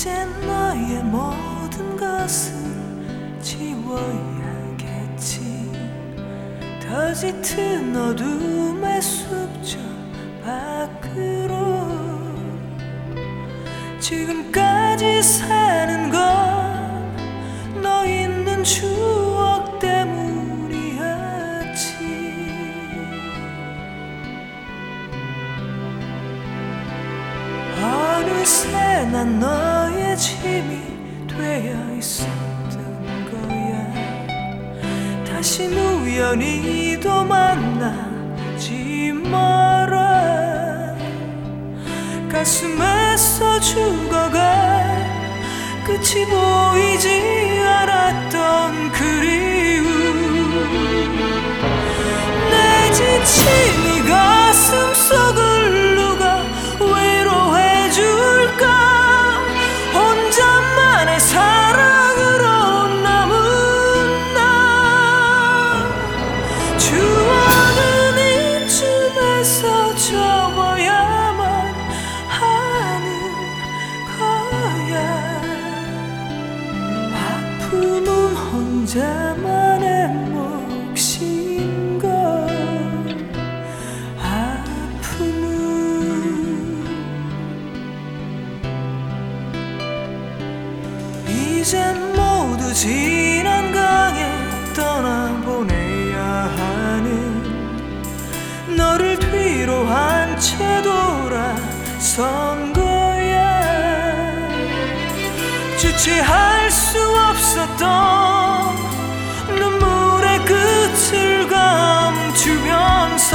이제 너의 모든 것을 지워야겠지. 더 짙은 어둠의 숲저 밖으로. 지금까지 사는 건 너 있는 추억 때문이었지. 어느새 난 너의 짐이 되어 있었던 거야. 다신 우연히도 만나지 마라. 가슴에서 죽어갈 끝이 보이지 않았던 그리움. 내 지친 이 가슴 속을 누가 위로해줄까. 혼자만의 사랑으로 남은 나. 추억은 이쯤에서 접어야만 하는 거야. 아픔은 혼자만의 몫인 걸. 아픔은 이젠 모두 지난 강에 떠나보내야 하는 너를 뒤로 한 채 돌아선 거야. 주체할 수 없었던 눈물의 끝을 감추면서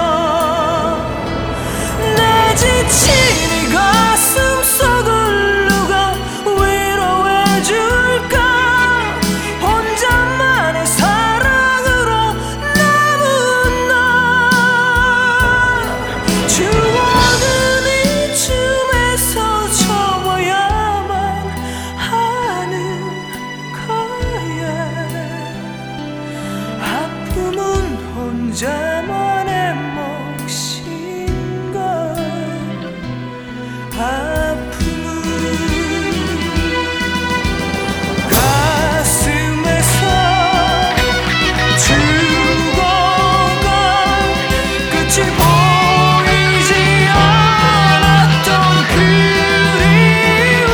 내 지친 이 가슴 속을 누가 위로해줄까. 혼자만의 사랑으로 남은 나. 추억은 이쯤에서 접어야만 하는 거야. 아픔은 혼자만의 몫인 걸. 아픔은 가슴에서 죽어간 끝이 보이지 않았던 그리움.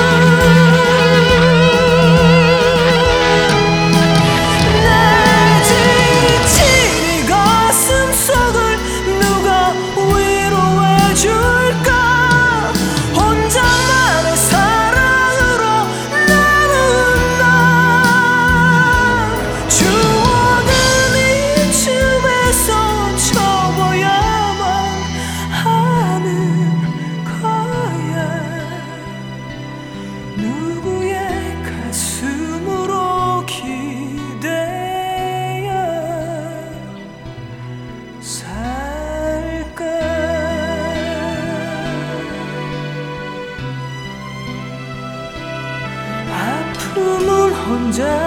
내 지친 이 가슴 속을 누가 위로해줄까. 혼자만의 사랑으로 남은 나. 추억은 이쯤에서 접어야만 하는 거야. 누구의 가슴으로 기대어 살까. 아픔은 혼자